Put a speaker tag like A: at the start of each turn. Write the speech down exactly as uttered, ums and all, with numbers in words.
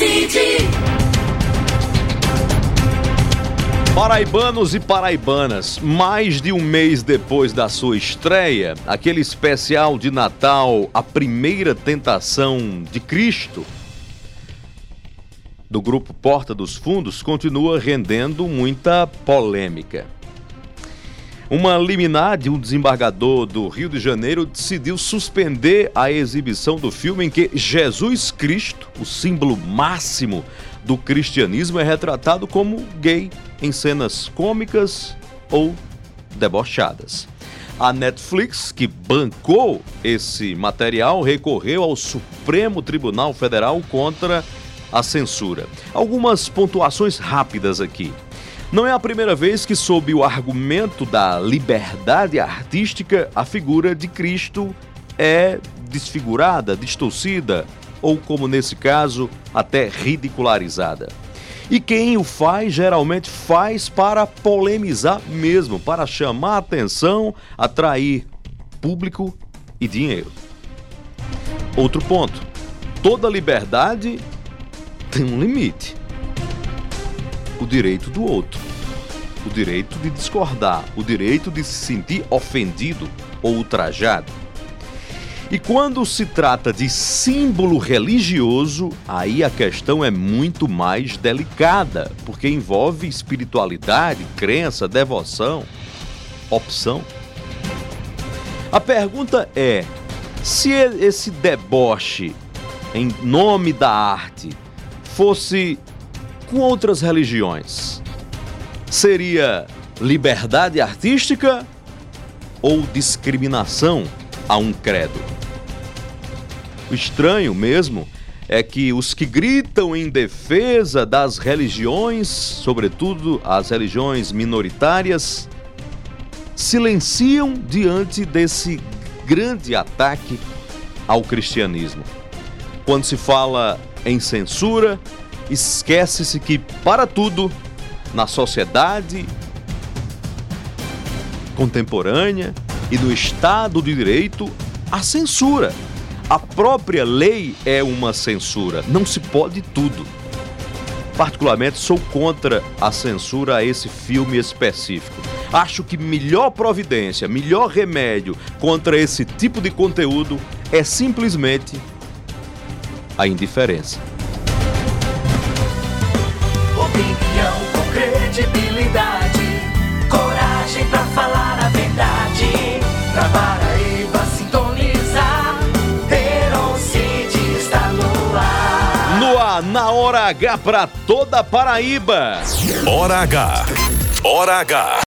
A: City.
B: Paraibanos e paraibanas, mais de um mês depois da sua estreia, aquele especial de Natal, A Primeira Tentação de Cristo, do grupo Porta dos Fundos, continua rendendo muita polêmica. Uma liminar de um desembargador do Rio de Janeiro decidiu suspender a exibição do filme em que Jesus Cristo, o símbolo máximo do cristianismo, é retratado como gay em cenas cômicas ou debochadas. A Netflix, que bancou esse material, recorreu ao Supremo Tribunal Federal contra a censura. Algumas pontuações rápidas aqui. Não é a primeira vez que, sob o argumento da liberdade artística, a figura de Cristo é desfigurada, distorcida ou, como nesse caso, até ridicularizada. E quem o faz, geralmente faz para polemizar mesmo, para chamar atenção, atrair público e dinheiro. Outro ponto: toda liberdade tem um limite. O direito do outro, o direito de discordar, o direito de se sentir ofendido ou ultrajado. E quando se trata de símbolo religioso, aí a questão é muito mais delicada, porque envolve espiritualidade, crença, devoção, opção. A pergunta é: se esse deboche em nome da arte fosse com outras religiões, seria liberdade artística ou discriminação a um credo? O estranho mesmo é que os que gritam em defesa das religiões, sobretudo as religiões minoritárias, silenciam diante desse grande ataque ao cristianismo. Quando se fala em censura, esquece-se que, para tudo, na sociedade contemporânea e no Estado de Direito, há censura. A própria lei é uma censura. Não se pode tudo. Particularmente, sou contra a censura a esse filme específico. Acho que melhor providência, melhor remédio contra esse tipo de conteúdo é simplesmente a indiferença.
A: Opinião com credibilidade, coragem pra falar a verdade. Pra Paraíba sintonizar, Heron City está no ar.
B: No ar, na Hora H pra toda Paraíba.
C: Hora H. Hora H.